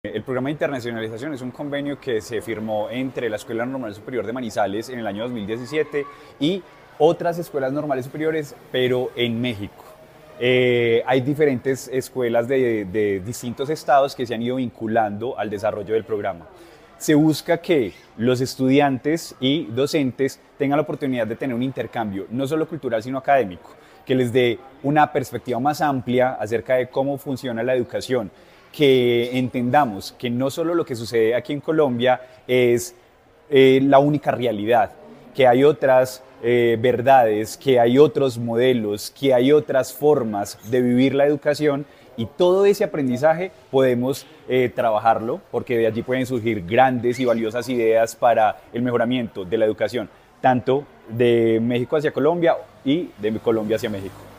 El programa de internacionalización es un convenio que se firmó entre la Escuela Normal Superior de Manizales en el año 2017 y otras escuelas normales superiores, pero en México. Hay diferentes escuelas de distintos estados que se han ido vinculando al desarrollo del programa. Se busca que los estudiantes y docentes tengan la oportunidad de tener un intercambio, no solo cultural, sino académico, que les dé una perspectiva más amplia acerca de cómo funciona la educación, que entendamos que no solo lo que sucede aquí en Colombia es la única realidad, que hay otras verdades, que hay otros modelos, que hay otras formas de vivir la educación y todo ese aprendizaje podemos trabajarlo porque de allí pueden surgir grandes y valiosas ideas para el mejoramiento de la educación, tanto de México hacia Colombia y de Colombia hacia México.